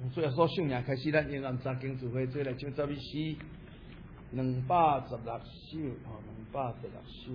最后所唱名开始，咱永安三经聚会做来唱十一诗，216首，216首。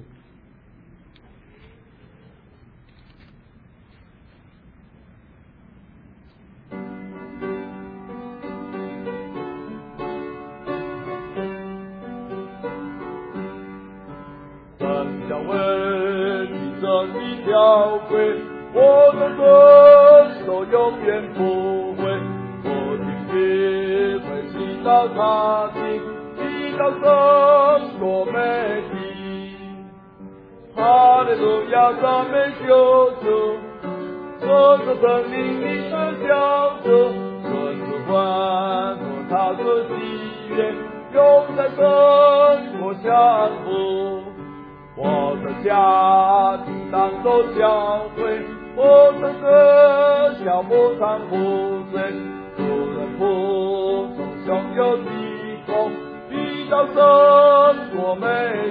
三角为你正义条规，我的遵守永远不悔。我听你会祈祷他听，祈祷胜过美地。哈利路亚，赞美救主，这个生命你是小主，顺主欢和他的喜悦，永在生活相扶。我的家庭当作教会，我的歌小牧场不醉，主人仆从胸有提供，必到生活美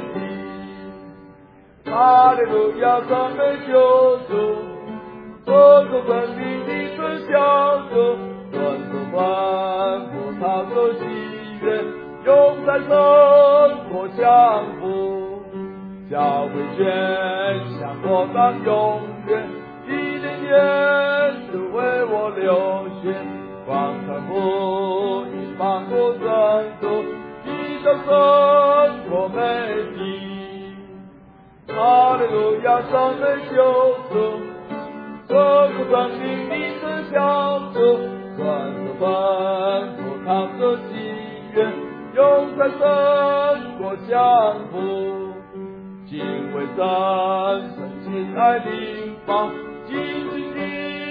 地。哈利路亚，赞美救主，这个生命的是小主，顺主欢和他的喜悦，永在生活相扶。教会全向我当永远，一年年是为我流血，广传福音帮助拯救，一生生活美地。哈利路亚，赞美救主，这个生命你是小主，传着吩咐他的喜悦，永在生活相扶。敬畏神，神亲爱灵方，静静地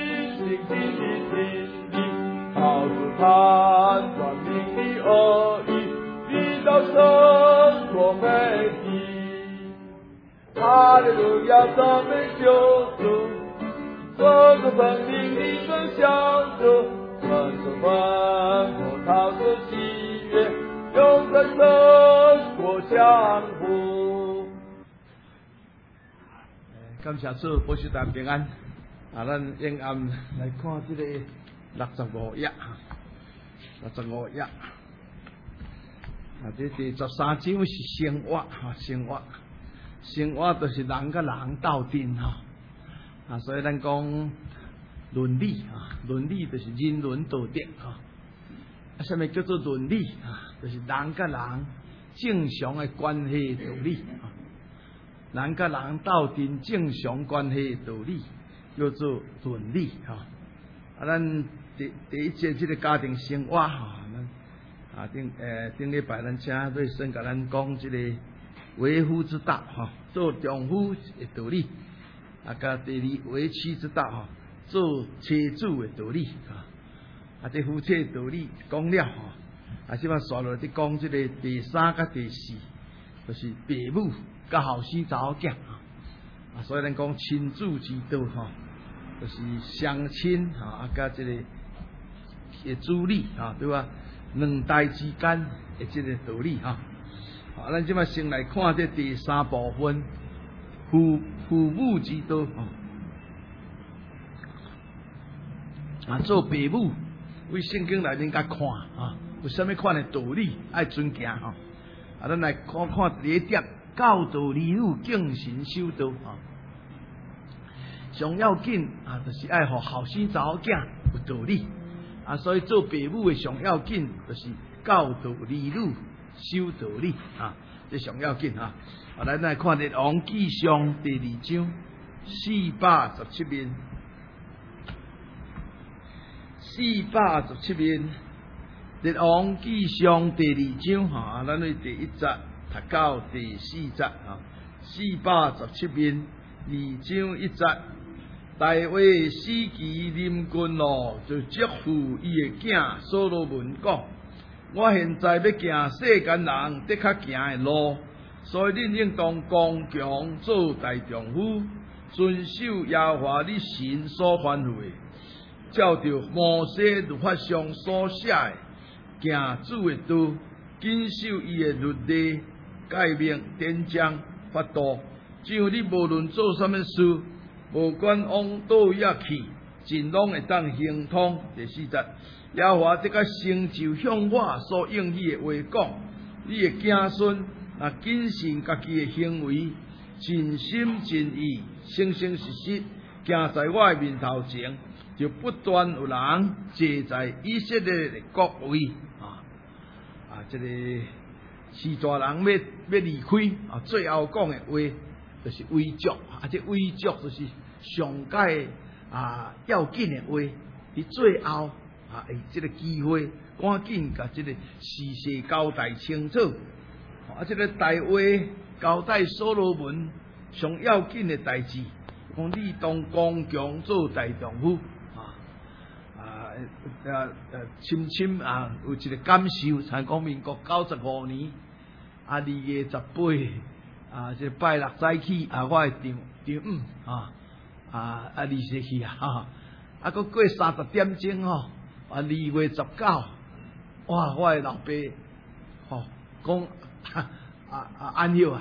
听你，好似判断明的恶意，必到生活美地。哈利路亚，赞美救主，这个生命你是小主，传着吩咐他的喜悦，永在生活相扶。 感谢主，保守咱平安。咱永安来看这个65页，65页。这第13章是生活生活就是人甲人斗阵所以咱讲伦理伦理就是人伦道德什么叫做伦理就是人甲人正常的关系道理人甲人斗阵正常关系道理叫做伦理咱第一节这个家庭生活顶礼拜咱请瑞生甲咱讲这个为夫之道做丈夫的道理甲第二为妻之道做妻子的道理这夫妻道理讲了即摆刷落去讲这个第3甲第4，就是父母甲后生查某囝所以咱讲亲子之道就是相亲甲这个主理对吧？两代之间的这个道理咱即摆先来看这第3部分父母之道做父母为圣经内面甲看有啥物款的道理爱遵行咱来看看第一点，教导儿女敬神守道上要紧就是爱互后生查某囝有道理所以做父母的上要紧就是教导儿女守道理这上要紧咱来看《列王纪上》第2章417面，417面，《列王纪上》第2章咱为第1节读到第4节417面，2章1节。大卫死期临近咯，就囑咐伊的囝所罗门讲：我现在要行世间人得较行的路，所以恁应当刚强做大丈夫，遵守耶和华你神所吩咐的，照着摩西律法上所写的，行主的道，谨守伊的律例、诫命、典章、法度，像你无论做什么事。无管往倒遐去， 尽拢会当行通。第4节，耶和华这个成就向我所应许的话讲，你的子孙若谨慎家己的行为，尽心尽意，诚诚实实行在我的面头前，就不断有人坐在以色列的国位这个士大人要离开最后讲的话就是威祝这威祝就是上界要紧的话，伫最后这个机会赶紧甲这个事实交代清楚这个大话交代所罗门上要紧的代志，讲你当刚强做大丈夫深深有一个感受，才讲民国95年2月18这拜六早起我的丈夫离世去佫过30点钟2月19哇，我的老爸讲安休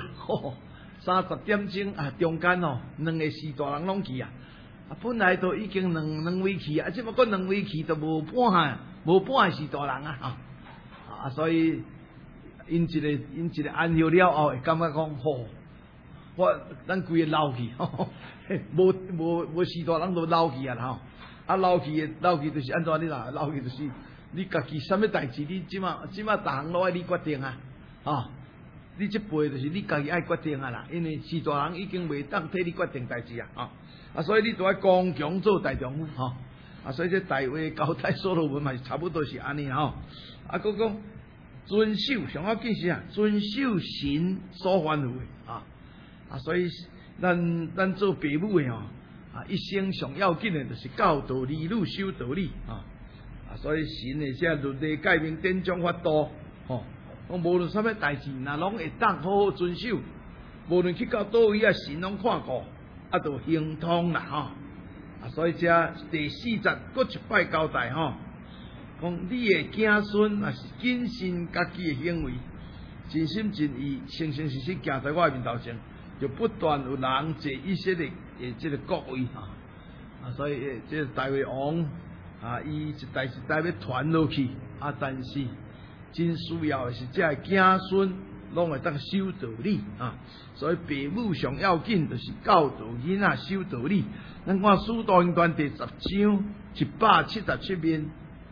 30点钟中间2个士大人拢去本来都已经两位去即么个2位去都无半士大人所以因一个安休了后，会感觉讲咱规个老去无士大人都老去老去就是安怎你啦？老去就是你家己什么代志，你即马逐项拢爱你决定你这辈就是你家己爱决定啦，因为士大人已经袂当替你决定代志所以你都要刚强做大丈夫所以这大话交代所罗门嘛，差不多是安尼佫讲遵守上要紧是遵守神所吩咐的所以咱做父母的一生上要紧的就是教导儿女守道理所以神的这律例诫命典章法度讲无论什么代志，若拢会当好好遵守，无论去到倒位神拢看过就行通啦所以这第4节搁一摆交代讲你的子孙若是谨慎家己的行为，尽心尽意，诚诚实实行在我的面头前，就不断有人坐以色列的这个国位所以这大卫王伊一代一代要传落去但是真需要的是这个子孙拢会当守道理所以父母上要紧就是教导囡仔守道理。咱看使徒行传第10章177面，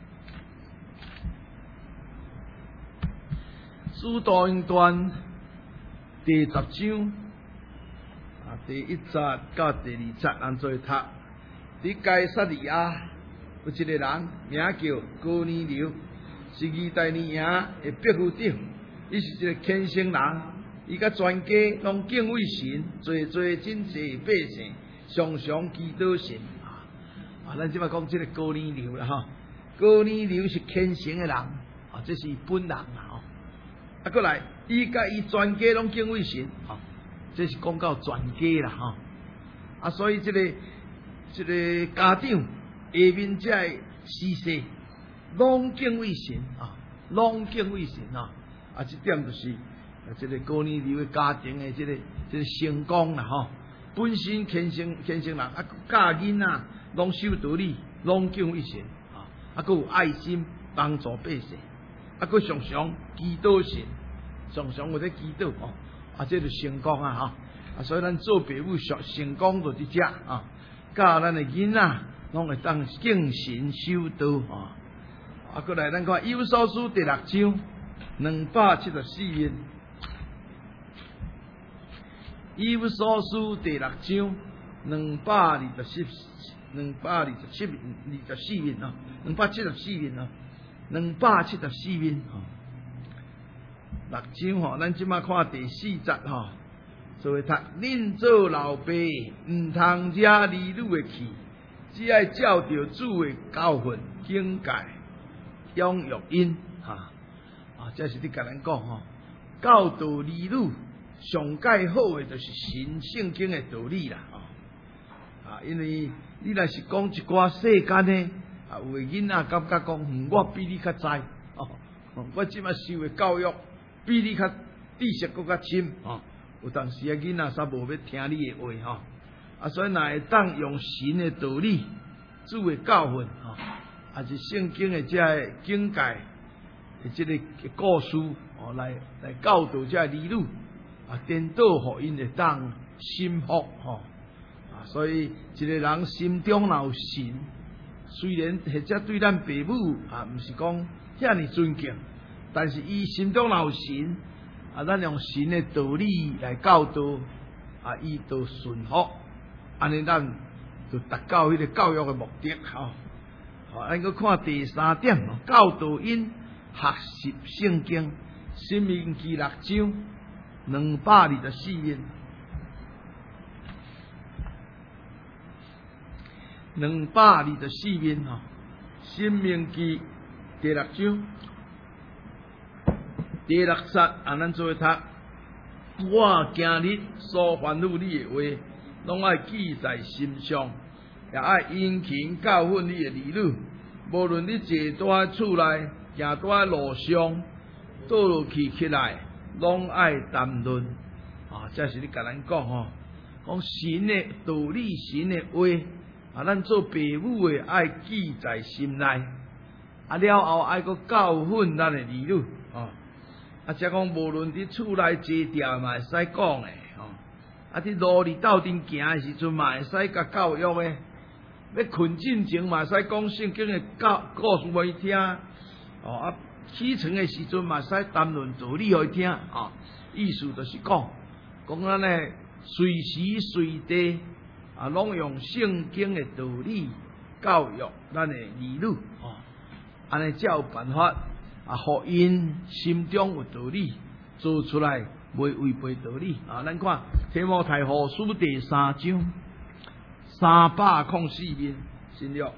使徒行传第10章第1节到第2節，咱做读。伫該撒利亞有一個人名叫哥尼流，是猶大利亞的百夫長，伊是一個虔誠人，伊甲全家拢敬畏神，做真濟百姓，常常祈禱神咱即擺講即個哥尼流啦哥尼流是虔誠的人這是本人過來，伊甲伊全家拢敬畏神這是講到全家啦所以這個家長下面這個士世攏敬畏神攏敬畏神這點就是這個哥尼流的家庭的這個成功啦本身虔誠人教囡仔攏守道理，攏敬畏神還有愛心幫助百姓，還常常祈禱神，常常有在祈禱這就成功所以咱做父母成功就伫遮教咱的囡仔拢會當敬神守道過來咱看以弗所書第6章274面，以弗所書第6章274面274面6章咱即馬看第4節所以讀，恁做老爸毋通惹兒女的氣，只愛照着主的教訓警戒養育因這是你甲咱講教導兒女上介好的就是神聖經的道理啦因為你若是講一寡世間的有的囡仔感覺講我比你較知我即馬受的教育比你較知識更較深有當時囡仔煞無要聽你的話所以若會當用神的道理主的教训吼，也是圣经的这个境界的这个故事哦，来教导这儿女啊，颠倒互因会当心服吼啊，所以一个人心中若有神，虽然或者对咱父母啊，毋是讲遐尼尊敬，但是伊心中若有神啊，咱用神的道理来教导啊，伊就顺服，安尼咱就达到迄个教育的目的吼。好，咱搁看第3点，教导因学习圣经，申命记6章224面，224面吼，申命记第6章第6节，咱做读。我今日所吩咐你的话，拢爱记在心上，也爱殷勤教训你的儿女。无论你坐在厝内，行在路上，倒落去起来，拢爱谈论。啊，这是你甲咱讲吼，讲神的道理、神的话，啊，咱做父母的爱记在心内。啊了后爱搁教训咱的儿女，哦。啊，即讲无论伫厝内坐定嘛会使讲诶，吼。啊，伫路里斗阵行诶时阵嘛会使甲教育诶。要困进前嘛会使讲圣经诶故事互伊听。哦啊，起床诶时阵嘛会使谈论道理互伊听。哦，意思就是讲咱诶随时随地啊，拢用圣经诶道理教育咱诶儿女。哦，安尼才有办法。啊，互因心中有道理，做出来袂违背道理。啊，咱看提摩太后书第3章304面，新约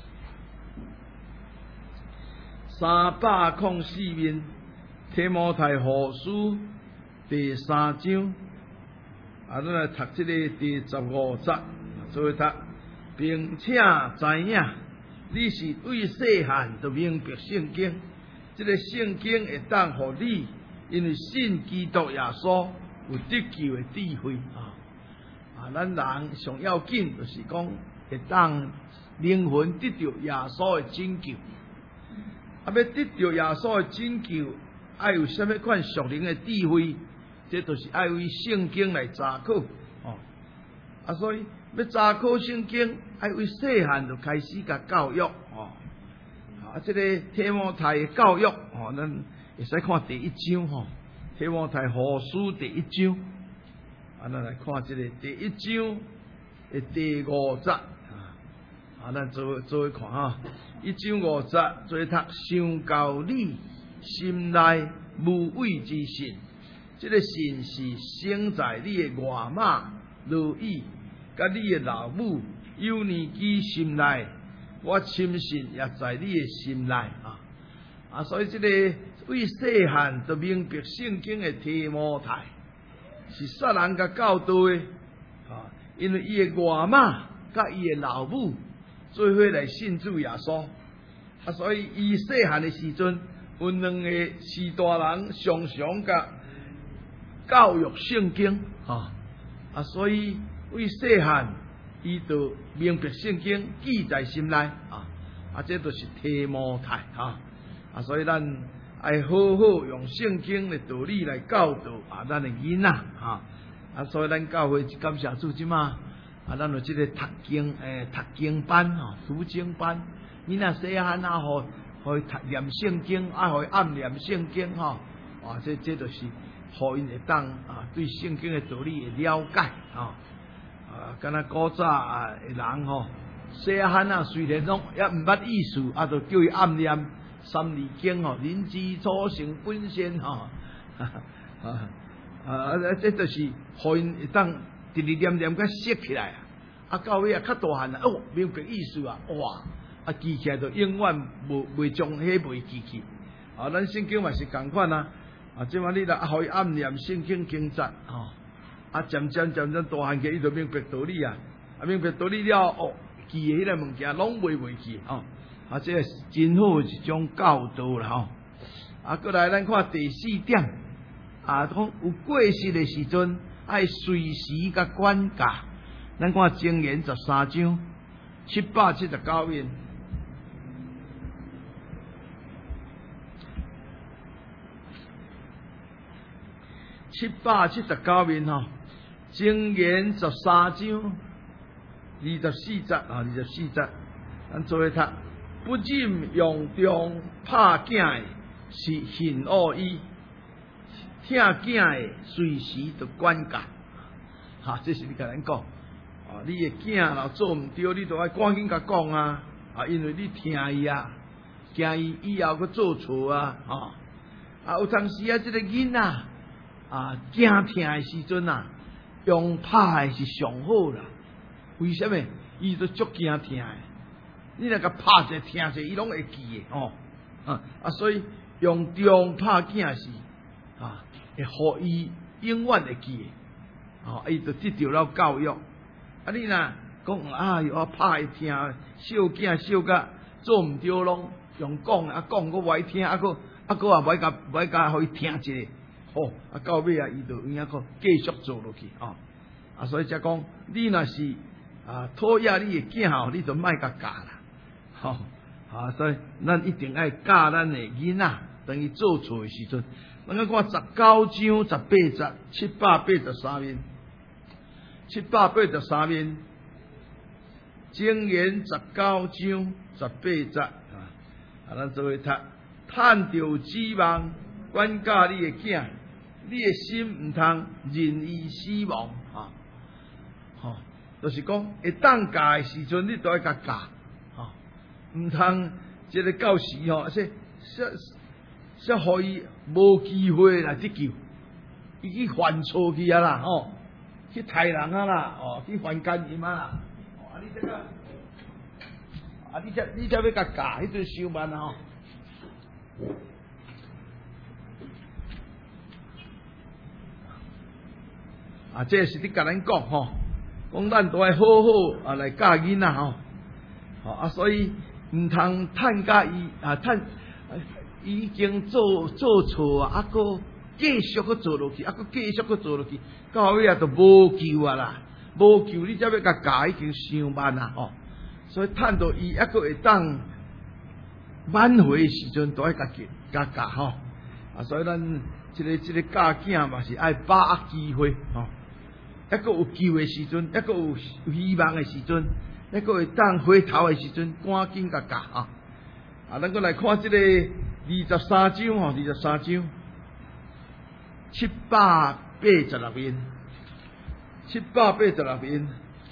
304面，提摩太后书第3章，啊，咱来读这个第15节，做读，并且知影你是对细汉就明白圣经。这个圣经会当互你，因为信基督耶稣有得救的智慧啊！咱人上要紧就是讲会当灵魂得到耶稣的拯救。啊，要得到耶稣的拯救，爱有什么款属灵的智慧？这就是爱为圣经来查考哦。啊，所以要查考圣经，爱为细汉就开始甲教育哦。啊，这个提摩太的教育，哦，咱会使看第1章吼，提摩太后书第1章，啊，咱来看这个第1章的第5节，啊，咱做看哈，1章5节，做读上教你心内无畏之信，这个信是生在你的外妈罗伊，甲你的老母幼年期心内。我深信也在你的心内啊！所以这个为细汉就明白圣经的提摩太，是撒人甲教导的啊，因为伊的外妈甲伊的老母做伙来信主耶稣啊，所以伊细汉的时阵，有2个士大人常常甲教育圣经啊，所以为细汉。伊就明白圣经记在心内这就是提摩太啊，所以咱爱好好用圣经的道理来教导咱的囡仔啊，所以咱教会感谢主即嘛咱有这个读经班读经班，囡仔细汉互伊读念圣经互伊暗念圣经这就是互因会当对圣经的道理的了解敢若古早的人细汉虽然拢也毋捌意思，就叫伊暗念三字经人之初性本善这就是互因会当直直念念甲识起来到尾较大汉明白意思哇，记起来就永远袂将迄袂记去咱圣经嘛是共款即摆你若互伊暗念圣经经节渐渐大汉起，伊就明白道理明白道理了记迄个物件拢袂记这是真好一种教导啦过来咱看第4点讲有过失的时阵，爱随时甲管教。咱看箴言13章 779面。779面吼，经言13章24节啊，24节，咱做伙读。不禁用中拍囝的是恨恶伊，听囝的随时就管教。哈，这是你甲咱讲。啊，你的囝若做毋对，你就爱赶紧甲讲啊！啊，因为你听伊啊，惊伊以后去做错啊！啊，有当时啊，这个囡仔啊，惊听的时阵啊，用拍的是上好啦。为什么？伊都足惊听的。你若甲拍者听者，伊拢会记的哦。所以用中拍囝是会互伊永远会记的。伊就得到了教育。你若讲我拍伊听，小囝小甲做毋对拢用讲讲个袂听，佫袂甲互伊听者，到尾伊就有影个继续做落去所以才讲你若是讨厌你的囝你就莫甲教啦。所以咱一定爱教咱的囡仔，等伊做错的时阵，咱看19章18节，783面，783面，箴言19章18节咱做伙读，趁着指望管教你的囝，你的心毋通任意死亡就是讲会当教的时阵，你都要甲教。毋通即个到时说互伊无机会来得救，伊去犯错去啦去杀人啦去犯奸淫啦你才要甲教，迄阵伤慢这是你甲咱讲讲咱都爱好好来教囡仔所以毋通趁甲伊已经做错佫继续佫做落去，佫继续佫做落去，到尾就无救啦，无救你才要甲教，已经伤慢啦所以趁到伊佫会当挽回的时阵，都爱甲教所以咱这个教囝嘛是爱把握机会佫有救的时阵，佫有希望的时阵。那个会当回头的时阵，赶紧甲教咱过来看这个23章23章786面，786面，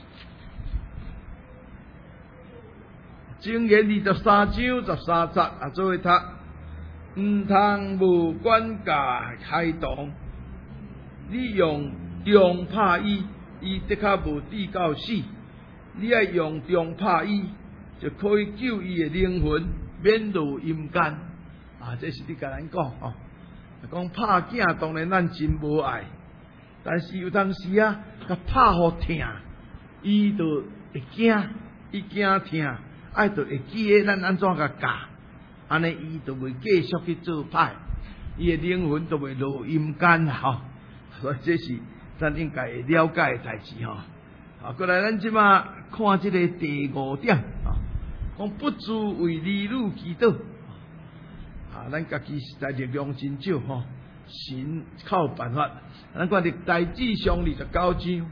箴言23章13節做伙讀，毋通無管教孩童，你用中拍伊，伊的確無抵到死。你爱用中拍伊，就可以救伊的灵魂免入阴间这是你甲咱讲讲拍囝当然咱真无爱，但是有当时甲拍互疼，伊就会惊，伊惊疼，就会记得咱安怎甲教，安尼伊就袂继续去做歹，伊的灵魂就袂落阴间所以这是咱应该会了解的代志过来，咱即马看这个第5点讲不足为儿女祈祷咱家己实在力量真少神靠办法。咱看历代志上29章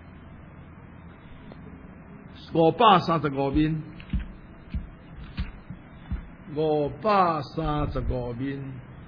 535面，535面，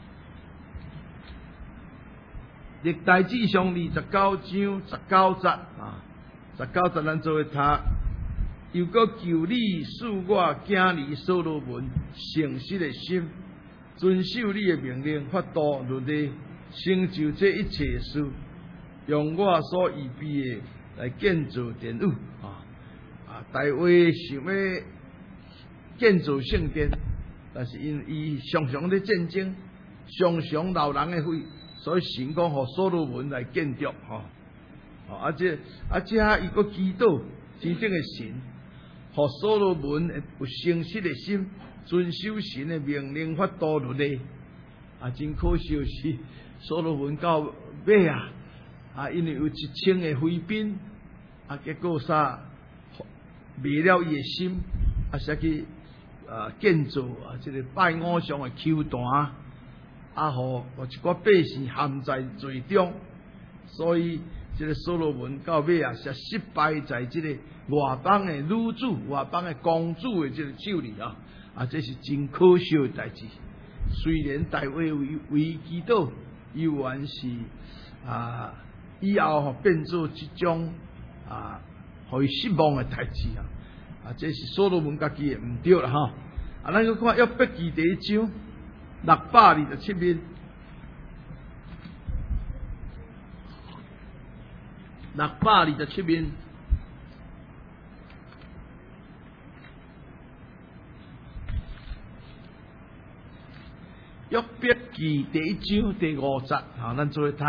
历代志上29章19節19節咱做伙讀，又搁求你賜我囝兒所羅門誠實的心，遵守你的命令、法度、律例，成就這一切事，用我所預備的來建造殿宇大衛想要建造聖殿，但是因伊常常咧戰爭，常常流人的血，所以神講互所羅門來建築這伊個祈禱真正的神，互所羅門有誠實的心，遵守神的命令、法度、律例真可惜是所羅門到尾因為有1000個妃嬪結果卖了伊诶心，才去建造这个拜偶像诶丘坛，互一寡百姓陷在罪中，所以这个所罗门到尾才失败在这个外邦诶女主、外邦诶公主诶这个手里这是真可惜诶代志。虽然大卫为基督，依然是以后变做这种互伊失望诶代志这是所罗门家己诶毋对啦咱去看约伯记第1章627面，627面。约伯记第1章第5節咱做一讀。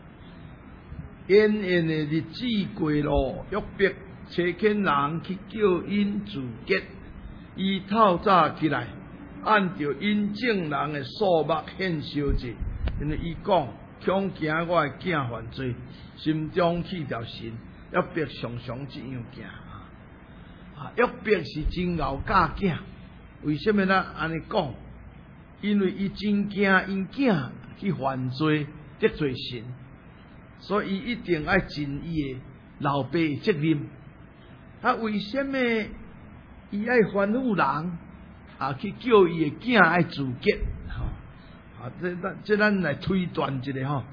延延的日子過咯，約伯找見人去叫因自潔，伊透早起來，按照因眾人的數目獻燒祭，因為伊講，恐驚我的囝犯罪，心中棄掉神。約伯常常這樣行。約伯是真牛教囝，為什麼呢？安尼講？因為伊真驚因囝去犯罪得罪神，所以伊一定要盡伊的老爸的責任。為什麼伊愛吩咐人去叫伊的囝愛自潔？這咱來推斷一下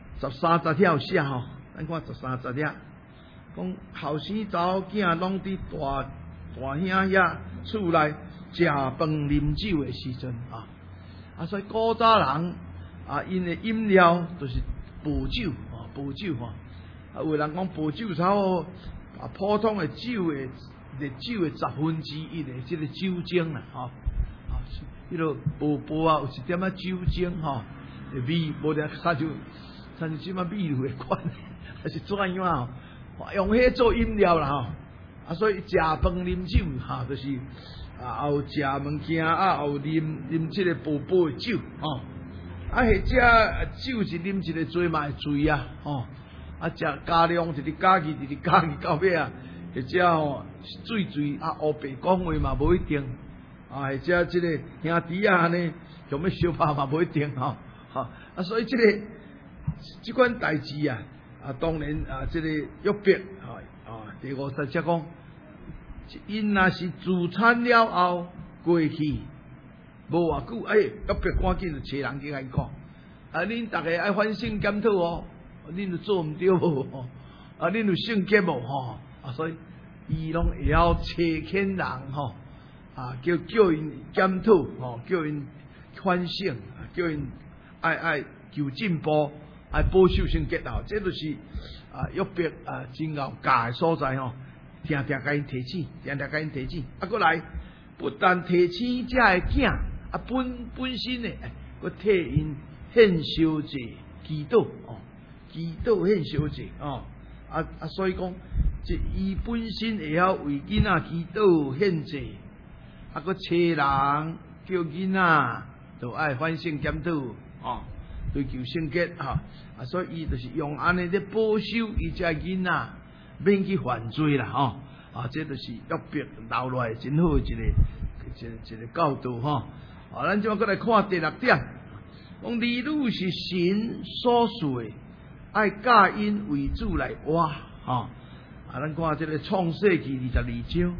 13條寫咱看13條，講後生查某囝攏佇大兄遐厝內食飯啉酒的時陣所以古早人因的飲料就是薄酒有人講薄酒差不多普通的酒的烈酒的1/10的這個酒精啦迄個薄有一點仔酒精味無得啥就什麼味道的款，還是怎樣用迄做飲料啦所以食飯啉酒就是有食物件有啉即個薄的酒或者酒是啉一個醉嘛會醉食加量一直加去到尾或者醉烏白講話嘛無一定或者即個兄弟安尼想要相拍嘛無一定所以即款代志當然即個約伯第50節講。因若是自產了後過去，無偌久，約伯趕緊就找人去甲伊講，恁大家愛反省檢討恁有做毋對無？恁有聖潔無？所以伊攏會曉找見人叫因檢討叫因反省，叫因愛求進步，愛保守聖潔這就是約伯真牛教的所在常常甲因提醒，過來不但提醒這個囝，本身呢，佮替因獻燒祭，祈禱獻燒祭所以講，伊本身會曉為囡仔祈禱獻祭，佮找人叫囡仔就愛反省檢討追求聖潔所以伊就是用安尼咧保守伊只囡仔。免去犯罪啦這就是約伯留落來真好一個教導咱即馬過來看第6點，講兒女是神所賜的，愛教因為主來活咱看這個創世記22章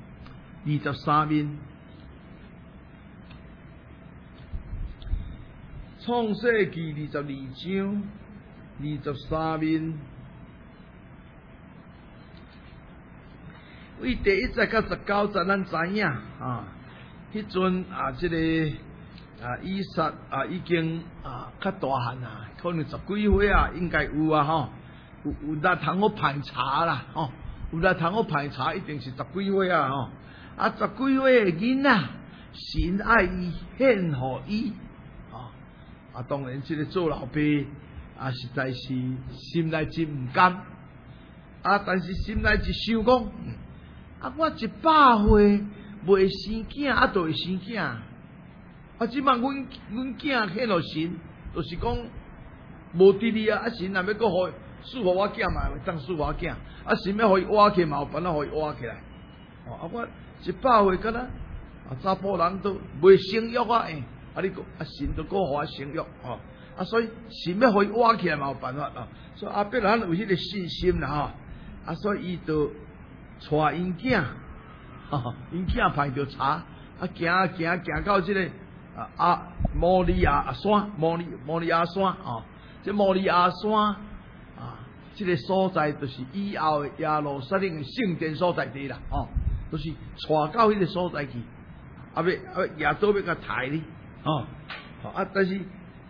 23面，創世記22章23面。為第1節到19節，咱知影迄陣即個以撒已經較大漢可能10幾歲應該有有力通好排查啦有力通好排查，一定是10幾歲10幾歲的囡仔，神愛伊獻予伊當然即個做老爸實在是心內真毋甘但是心內一想講。我100歲未生囝，就會生囝。即擺阮囝獻落神，就是講無得力神若要擱賜予我囝嘛，會當賜予我囝。神要互伊活起嘛，有辦法互伊活起來。 我100岁敢若查甫人都未生育啊，你神都互我生育所以神要互伊活起来嘛有办法所以阿伯兰有迄个信心啦所以伊就带因囝因囝排着查行到即个摩利亚山摩利亚山这摩利亚山这个所在就是以后的耶路撒冷的圣殿所在地啦就是带到迄个所在去耶稣要甲抬你但是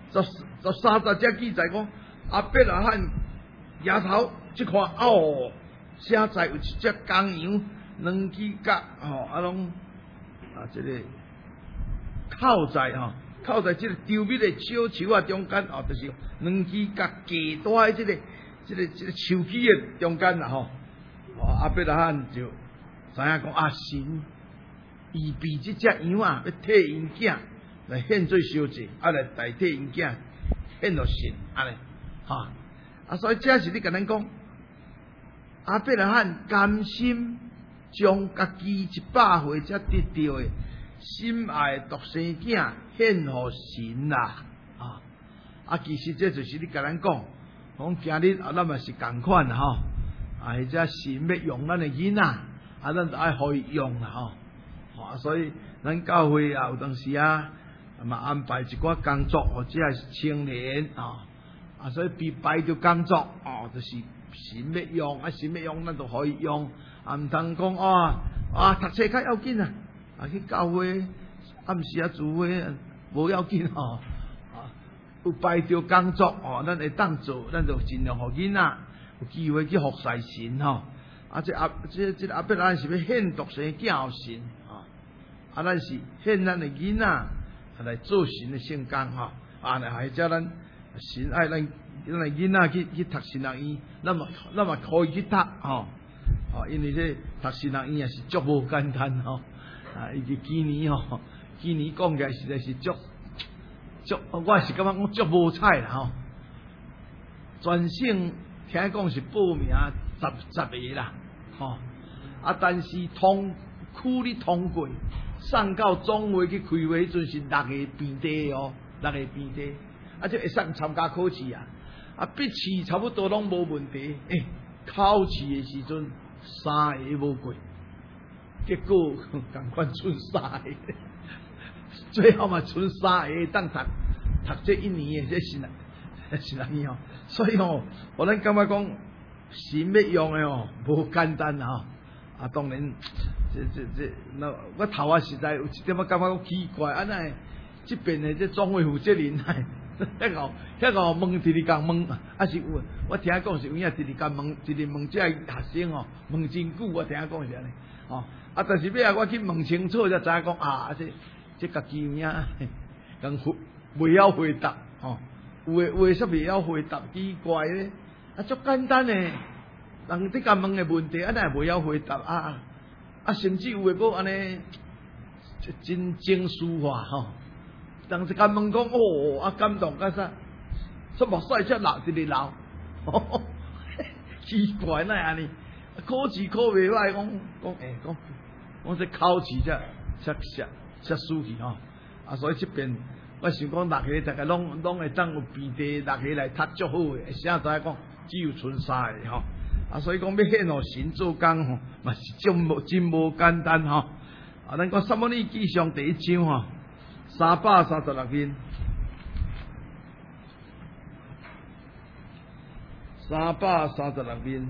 13节记载讲阿伯拉罕抬头即看写在有一只公羊2只角拢这个靠在这个周密的小树中间就是2只角夹在这个树枝的中间啦阿伯拉罕就知影讲神预备这只羊要替因囝来献做烧祭来代替因囝献落神安尼所以这是你甲咱讲阿伯拉罕甘心将家己100岁才得到的心爱独生囝献互神啦其实这就是你甲咱讲今日咱嘛是同款啦或者神要用咱的囡仔咱就爱互伊用啦所以咱教会有当时嘛安排一寡工作或者是青年所以被排着工作就是神要用神要用咱就可以用毋通讲读册较要紧去教会暗时聚会无要紧有排着工作咱会当做咱就尽量互囡仔有机会去服侍神这阿伯兰是要献独生囝互神咱是献咱的囡仔来做神的圣工或者咱神爱咱的囡仔去读神学院，咱嘛可以去读因为这读神学院也是足无简单伊个今年讲起来实在是足，我是感觉讲足无彩啦全省听讲是报名10个啦但是区里通过送到总会去开会，迄阵是6个平地6个平地就会送参加考试笔试差不多拢无问题考试的时阵3个无过，结果赶快剩3个，最后嘛剩3个当读这1年的这是哪样所以我咱感觉讲神要用的无简单当然那我头实在有一点感觉奇怪尼这边的这总会负责人遐个问直直讲问是有我听讲是有影直直讲问直直问这学生问真久我听讲是安尼但是尾我去问清楚才知影讲这家己有影讲未晓回答有的说未晓回答奇怪咧足简单诶人伫甲问诶问题也未晓回答甚至有诶佫安尼真情绪化人一甲问讲感动甲啥目屎才流直直流奇怪哪安尼考试考袂歹讲这考试才输去所以这边我想讲6个大概拢会当有平地6个来读足好诶，啥知影讲只有剩3个所以讲要献互神做工嘛是真无简单咱讲撒母耳记上第1章336篇336篇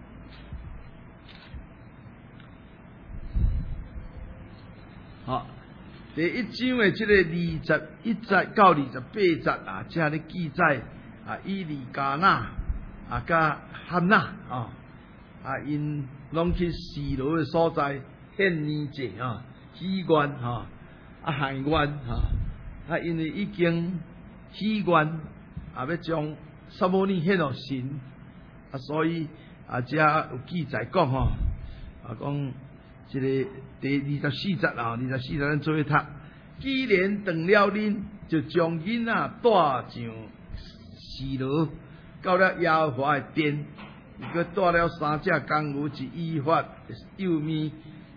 第1章的这个21节到28节这里记载以利加那甲汉那因拢去示罗的所在献年祭许愿喊愿因为已经许愿要将撒母耳献互神所以这有记载讲讲这个第24节24节咱做一读，既然长了恁，就将囡仔带上示罗，到了耶和华的殿，伊佮带了3只公牛，一以法右面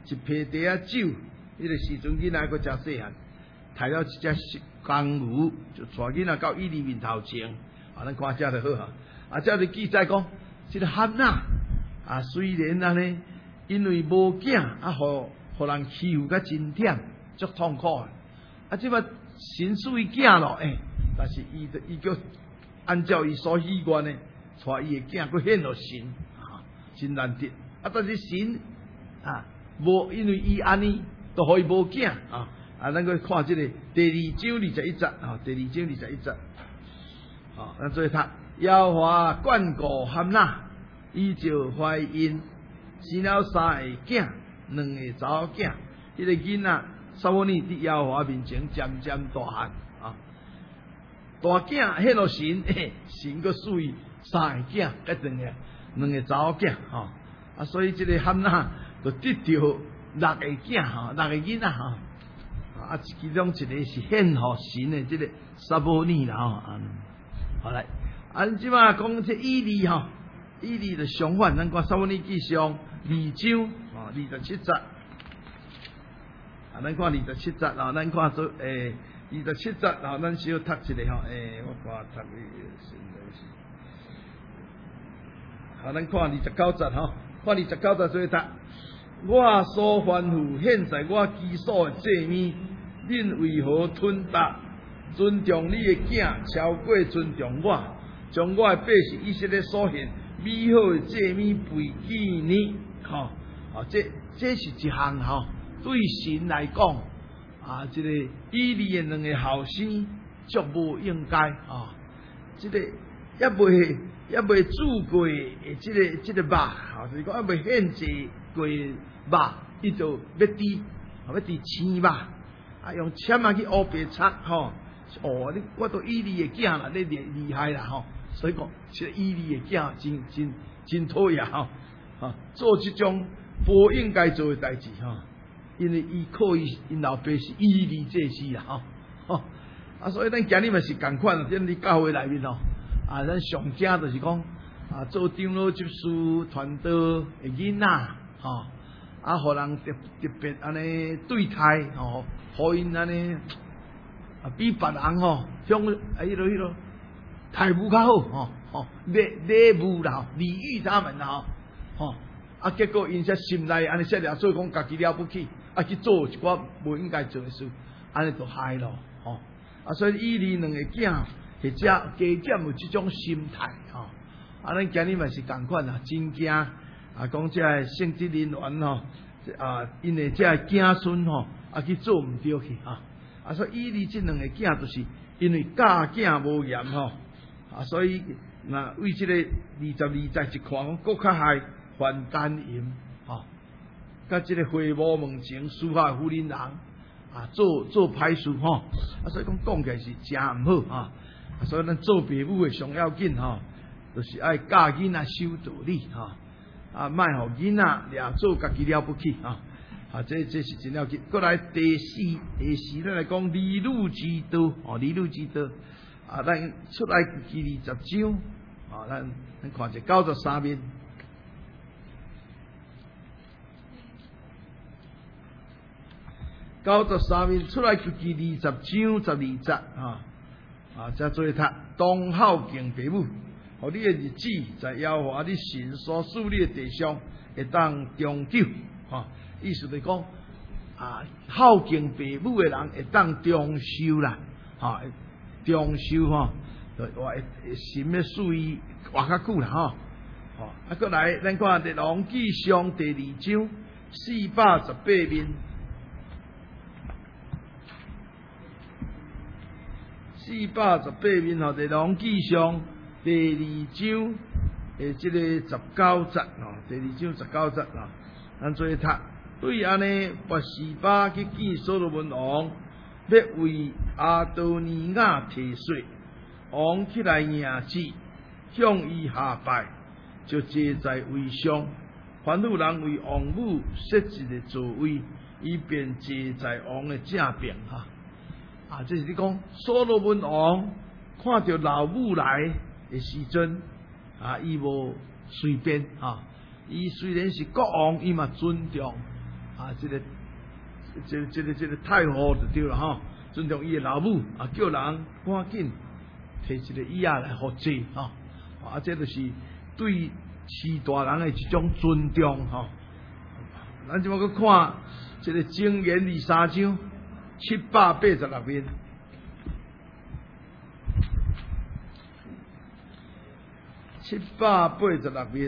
一皮袋啊酒，迄个时阵囡仔还真细汉，抬了一只公牛，就带囡仔到伊犁面头前，啊，咱看遮就好啊。遮就记载讲，这个汉娜啊，虽然安尼，因为无囝啊，互人欺负甲真忝，足痛苦啊。啊，即摆神赐伊囝咯，但是伊叫按照伊所许愿的，带伊的囝，佮献互神啊，真难得啊。但是神啊，无因为伊安尼，都互伊无囝啊。啊，咱去看这个第2章21节啊，第2章21节啊，咱做读。耶和华眷顾汉娜，依照怀孕生了3个囝，2个查某囝。迄个囡仔撒母耳伫耶和华面前渐渐大汉啊，大囝献互神，神佮赐伊3个囝，甲2个查某囝吼啊，所以这个汉娜就得到6个囝吼，6个囡仔吼啊，其中一个是献互神的这个撒母耳啦吼，好来。咱即马讲这伊犁吼，伊犁就相反，咱看撒母耳记上2章27节，啊，咱看27节啊，咱看做27节啊，咱小读一下吼，我看读啊，咱看29节吼，看29节做读，我所吩咐现在我基所的祭物，恁为何吞达？尊重你的囝超过尊重我。将我的百姓以色列所献美好的祭物背记呢？吼，这是一项吼，对神来讲啊，这个以利的2个后生足无应该啊，这个也未煮过的这个肉，吼，就是讲也未献祭过肉，伊就要滴青肉，啊，用签啊去乌白擦，吼，我都以利的囝啦，你厉害啦，吼。所以讲，这以利的囝真讨厌吼，做这种不应该做的代志吼，因为伊靠因老爸是以利祭司啦吼，啊，所以咱今日嘛是共款，在你教会内面吼，啊，咱上正就是讲啊，做长老执事传道的囡仔吼，啊，互人特别安尼对待吼，互因安尼啊比别人吼，向迄落。态度较好，礼物啦，礼遇他们啦，啊，结果因些心内安尼说了，所以讲家己了不起，啊去做一寡无应该做的事，安尼就害咯，啊，所以以利2个囝，或者加减有这种心态，啊，咱今日嘛是共款啊，真惊啊，讲这圣职人员啊，因为这囝孙啊去做唔对去啊，所以以利这2个囝就是因为教囝无严啊，所以那为这个22节一看讲，国较害犯奸淫，甲这个会幕门前属下妇人人啊，做歹事啊，所以讲起来是真唔好啊，所以咱做父母的上要紧就是爱教囡仔守道理啊，莫互囡仔俩做家己了不起啊，这是真要紧。过来第4，咱来讲离路之道离路之道。啊，咱出来记20章，啊，咱看者93面，93面出来记20章12节才做读，当孝敬父母，互你的日子在耶和华你神所赐你的地上会当长久，意思就是讲啊，孝敬父母的人会当长寿啦，长寿就话神要赐伊活较久啦啊，过来咱看《列王纪上》第2章418面，418面《列王纪上》第2章这个19节第2章19节咱做读。对安尼，拔示巴去见所罗门王，要为阿多尼亚提税，王起来迎旨，向伊下拜，就坐在位上。凡妇人为王母设一个座位，以便坐在王的正边这是你讲所罗门王看到老母来的时阵伊无随便伊虽然是国王，伊嘛尊重这个太后就对了哈，尊重伊的老母啊，叫人赶紧摕一个椅仔来互坐哈，这就是对士大人的一种尊重哈。咱即马去看这个箴言23章786面。786面，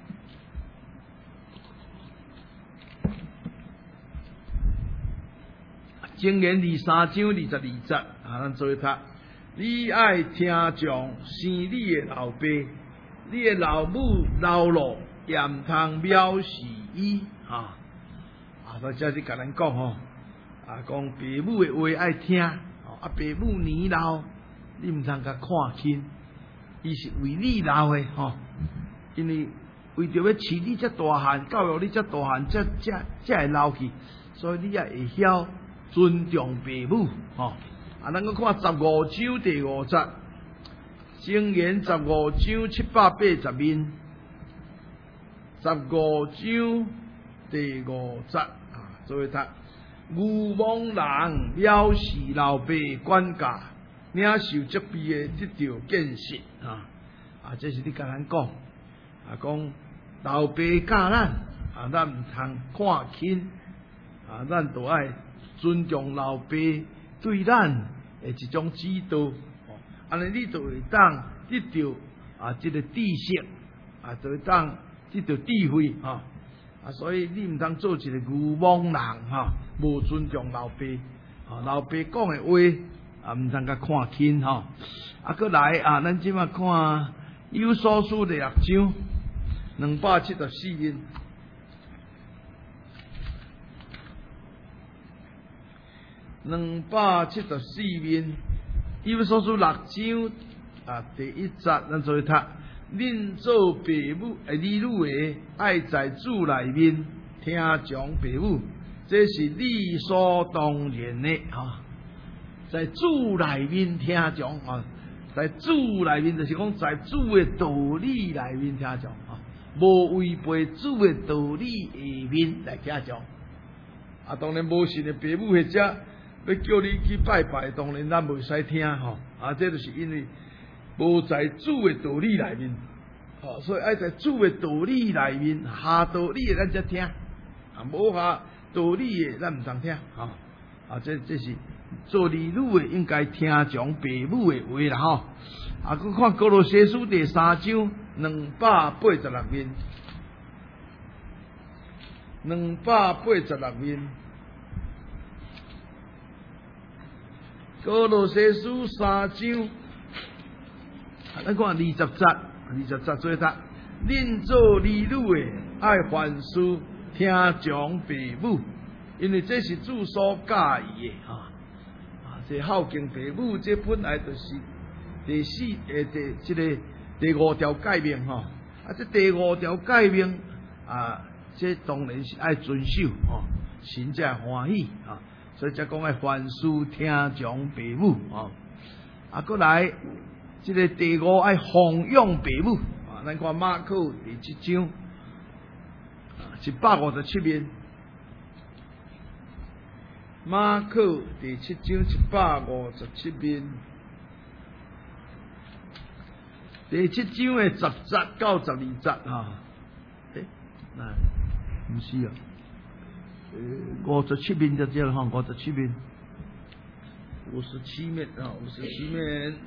箴言23章22節咱做一讀。你愛聽從生你的老爸，你的老母老路也唔通藐視伊所以這是甲咱講吼，講父母的話愛聽，父母年老，你唔通甲看輕。伊是为你老的因为为着要饲你这大汉，教育你这大汉，这会老去，所以你也会晓尊重父母咱个看15章第5節，箴言15章780面，15章第5節做一讀。愚妄人藐視老爸管教，領受責備的得到見識這是你甲咱講講老爸教咱咱唔通看輕咱都愛尊重老爸對咱的一種指導安尼你就會當得到這個知識就會當得到智慧所以你唔通做一個愚妄人無尊重老爸老爸講的話唔通甲看輕閣來咱即馬看有所書第6章274面，274面，有所書6章第1節，咱做一讀。恁做父母兒女的，愛在主內面聽從父母，這是理所當然的在主內面聽從在主內面就是講在主的道理內面聽從無違背主的道理下面來聽從當然無信的父母或者要叫你去拜拜，當然咱袂使聽這就是因為無在主的道理內面所以愛在主的道理內面下道理的咱才聽無下道理的咱唔通聽這是做兒女的應該聽從父母的話啦佮看歌羅西書第3章286面，286面，歌羅西書3章，咱看20節做一讀。恁做兒女的愛凡事聽從父母，因為這是主所喜悅的這孝敬父母，這本來就是第5條誡命這第5條誡命這當然是愛遵守神才歡喜所以才講愛凡事聽從父母閣來這個第5愛奉養父母咱看馬可第7章157面。馬可第7章157面，第7章的10節到12節唔是57面就這樣57面，57面57面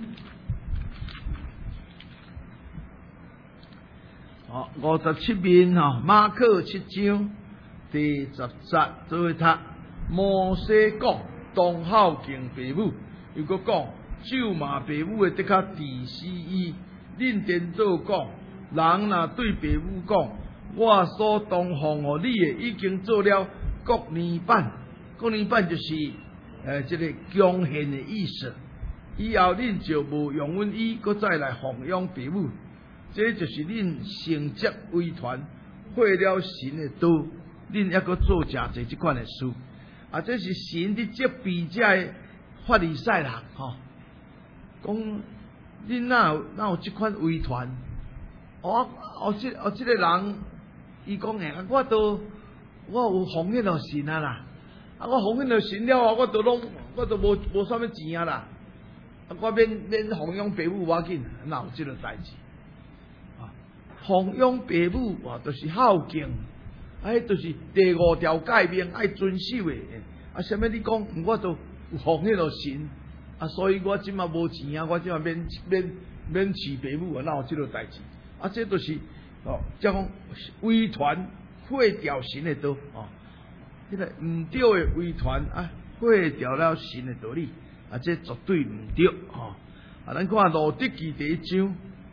57面馬可7章第10節做一讀。摩西講當孝敬父母，又閣講咒罵父母的，的確治死伊。恁顛倒講，人若對父母講，我所當奉予你的已經做了國年版，國年版就是這個貢獻的意思。以後恁就無用阮伊，閣再來奉養父母，這就是恁承接遺傳，毀了神的道，恁還閣做誠濟這款的事。這是神的責備這的法利賽人講恁哪有這款遺傳？這個人伊講我我有奉献了神啊啦，啊我奉献了神了，我都无啥物钱啊啦，啊我免奉养父母要紧，哪有这个代志？啊，奉养父母哇，就是孝敬，哎，就是第五条诫命爱遵守的。啊，啥物你讲，我都奉献了神，啊，所以我即马无钱啊，我即马免饲父母啊，哪有这个代志？啊，这都是哦，即讲违传毁掉神的道哦，迄个唔对的违传啊，毁掉了神的道理啊，这绝对唔对哦。啊，咱看路得记第1章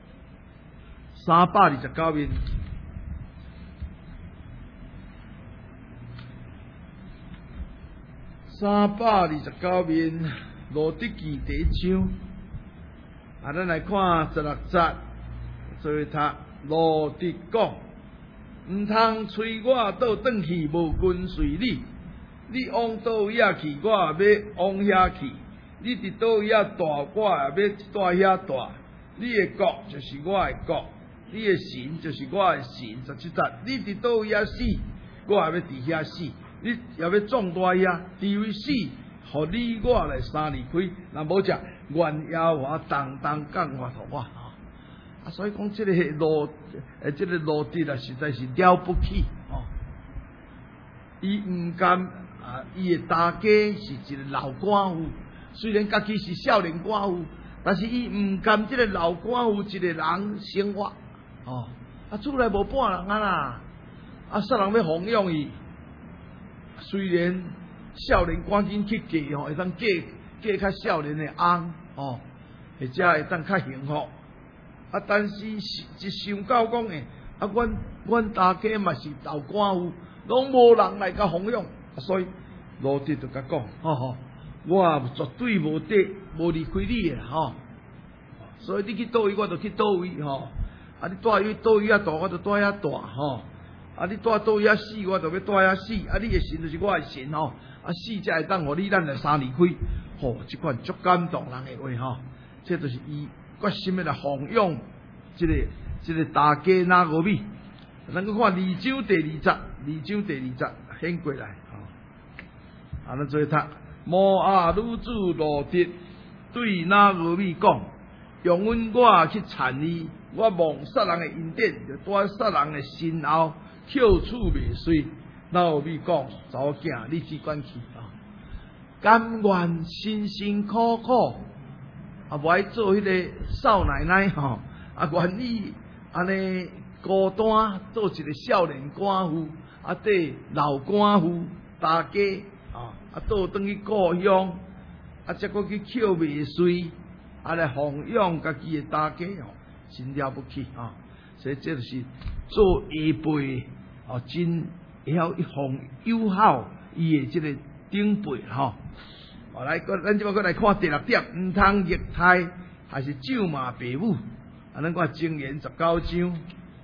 329面。329面，路得记第1章。啊，咱来看16节，做读路得讲，唔通催我倒转去，无跟随你。你往倒位啊去，我也要往遐去；你伫倒位啊住，我也要住遐住。你的国就是我的国，你的神就是我的神。17节，你伫倒位啊死，我也要伫遐死。你也要壮大遐，除非死，互你我来三离开。若无只，愿耶和华当降罚互我。啊，所以讲这个路得啊，实在是了不起哦。伊唔甘啊，伊的大家是一个老寡妇，虽然家己是少年寡妇，但是伊唔甘这个老寡妇一个人生活哦。啊，厝内无半人啊啦，啊，啥人要奉养伊？虽然少年赶紧去嫁吼，会当嫁较少年的翁哦，或者会当较幸福。啊，但是一想到讲诶，啊，阮大家嘛是老寡妇，拢无人来甲奉养，所以路得就甲讲，我绝对无离开你诶吼。所以你去倒位，我就去倒位吼。啊，你住倒位啊住，我就住遐住吼。啊，你住倒位啊死，我就要住遐死。啊，你的神就是我的神吼。啊，死才会当互你咱来三离开。吼，即款足感动人的话吼，这就是伊决心的来奉养这个大家拿俄米。咱去看2章第2节掀过来吼。啊，咱做读摩押女子路得对拿俄米讲：用阮我去缠你，我望杀人的恩典，就带杀人的身后。翘厝未遂，拿俄米讲：查某囝，你只管去啊！甘愿辛辛苦苦，啊，无爱做迄个少奶奶吼，啊，愿意安尼孤单做一个少年寡妇，啊，对老寡妇大家啊，倒转去故乡，啊，再过去翘未遂，啊，来奉养家己的大家哦，真了不起啊！所以这就是做下辈哦，真会晓奉友好伊的这个长辈吼。来，咱即摆来看第6点，唔通虐待还是咒骂父母。啊，咱看箴言19章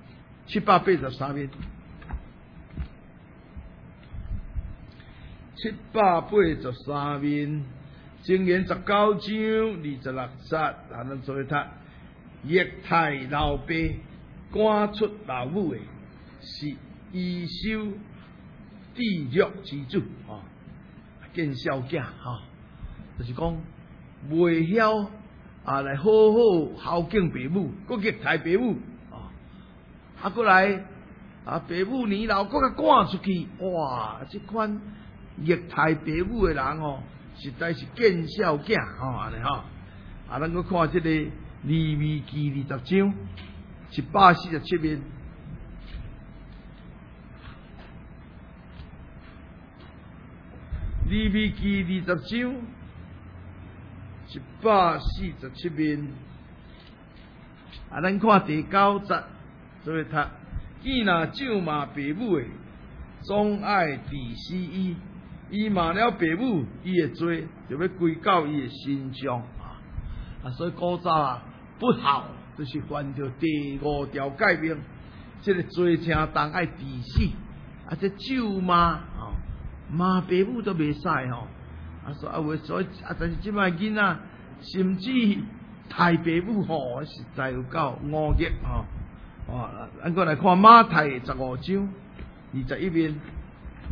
783面，783面，箴言19章26节，啊，咱做读虐待老爸，赶出老母的，是貽受地狱之主啊！见笑囝哈，就是讲袂晓啊来好好孝敬父母，佮虐待父母啊，佮来啊父母年老佮甲赶出去，哇！这款虐待父母的人哦，实在是见笑囝吼安尼吼。啊，咱佮看这个利未记20章747面。利未记20章147面，啊，咱看第9节，做为读：囡若咒骂父母的，总爱治死伊；伊骂了父母，伊的罪就要归到伊的身上啊！所以古早啊，不孝就是犯着第5条诫命，这个罪正重，爱治死啊！这咒骂啊！骂父母都袂使吼，啊所以啊，但是即摆囡仔甚至太父母吼，实在有够恶劣吼。咱过来看马太15章21面，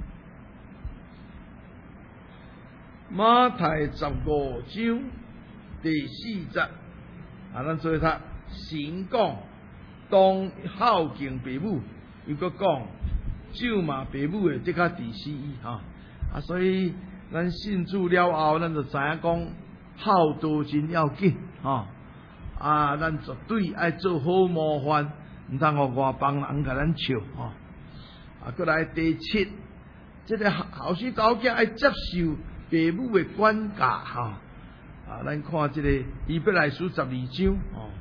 马太15章第4节，咱做读先讲当孝敬父母，又搁讲咒骂父母的，这较第4哈。所以咱信主了后，咱就知影讲孝道真要紧咱绝对爱做好模范，唔通互外邦人甲咱笑过来第7，这个后生查某囝爱接受父母的管教咱看这个以弗来书12章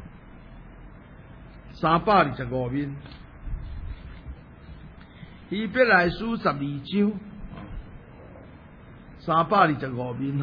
325面，以弗来书12章325面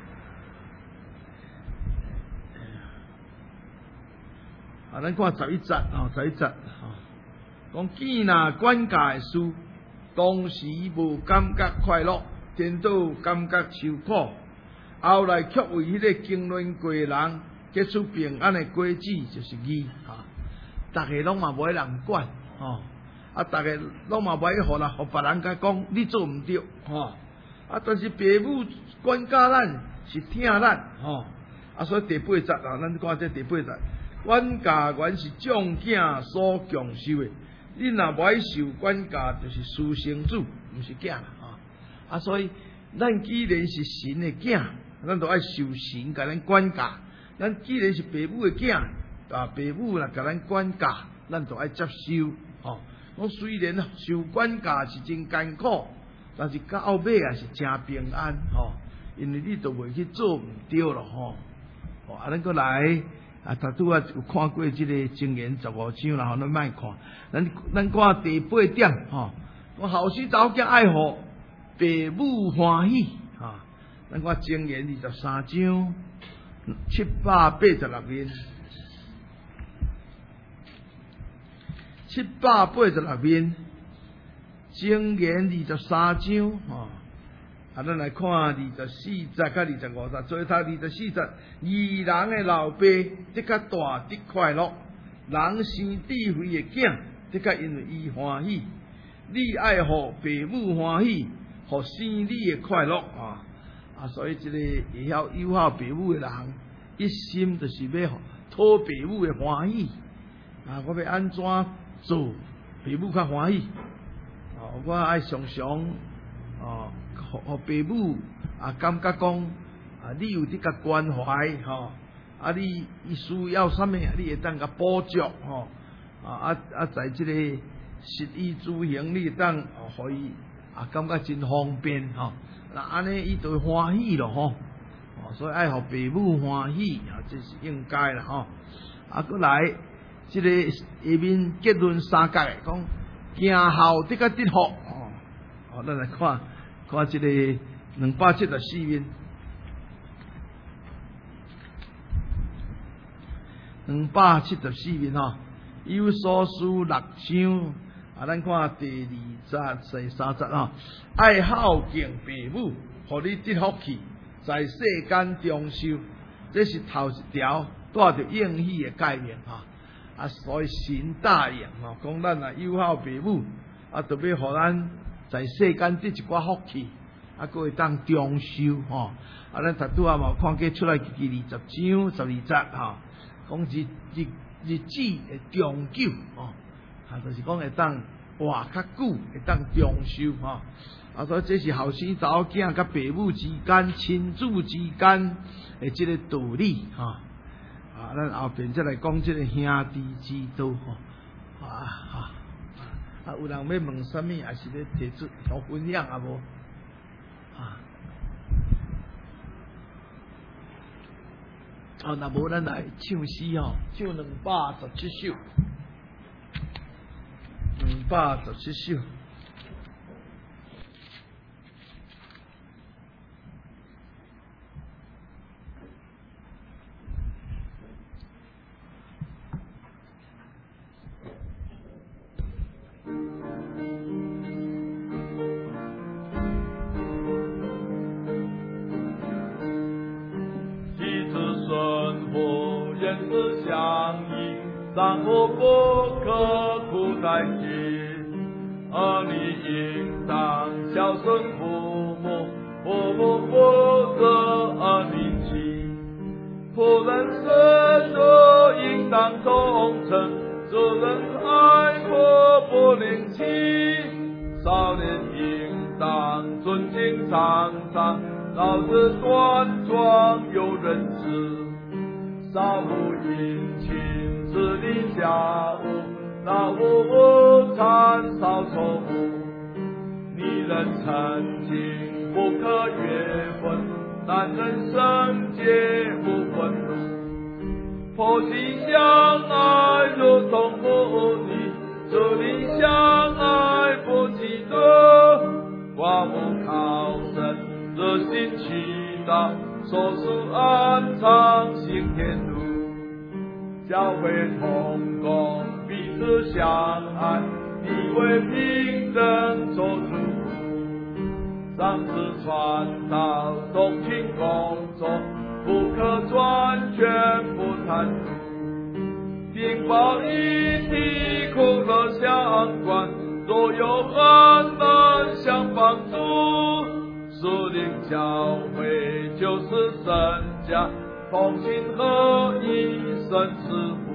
咱看11节11节讲见那管教的事，当时无感觉快乐，颠倒感觉受苦，后来却为迄个经纶过的人结出平安的果子，就是义大家拢嘛无爱人管大家拢嘛无爱互别人甲讲你做毋对但是父母管教咱是听咱所以第8节咱看这第8节，管教原是众囝所强受的，你若无爱受管教，就是私生子，毋是囝所以咱既然是神的囝，咱就爱受神甲咱管教。咱既然是父母的囝，父母若甲咱管教，咱就爱接受讲虽然受管教是真艰苦，但是到后尾也是真平安因为你都袂去做毋对咯咱过来拄有看过这个箴言15章啦咱莫看，咱看第8点讲后生查某囝爱互父母欢喜咱看箴言23章786面，786面，箴言23章咱来看24节甲25节，做读24节，义人的老爸的确大得快乐，人生智慧的囝的确因为伊欢喜，你爱互父母欢喜，互生你的快乐所以这个会晓友好父母的人，一心就是要讨父母的欢喜我要安怎做父母较欢喜我爱常常互父母感觉讲你有这个关怀你需要什么，你会当甲补足在这个食衣住行，你会当互伊感觉真方便那安尼伊就会欢喜咯所以爱互父母欢喜这是应该啦过来这个下面结论3角的讲行孝的个得福咱来看这个274面274面有所书6章咱看第2节第3节爱孝敬父母，互你得福气，在世间中寿，这是头一条带着应许的概念所以神答应讲咱友好父母就要互咱在世间得一寡福气佫会当中寿咱拄仔嘛看过出来20章12节讲日子会长久就是讲会当活较久，会当长寿所以这是后生查某囝甲父母之间、亲子之间的这个道理咱后边再来讲这个兄弟之道有人要问什么，还是咧提出想分享无若无咱来唱诗唱217首，217首。 但我不刻苦在心，而你应当孝顺父母，不我的名气，仆人生的应当忠诚，责任爱不灵气，少年应当尊敬长长，老子端庄有仁慈，少不殷勤治理家务，老不参少错误，你人诚信不可越分，男人圣洁不愤怒，婆媳相爱如同母女，子女相爱不嫉妒，寡妇靠神热心祈祷，所属安常行天路，教会同工彼此相爱，你为平等做主，上次传道动情工作，不可专权不贪图，并报一体苦乐相关，若有恩能相帮助，属灵教会就是神家，同心合一，神赐福。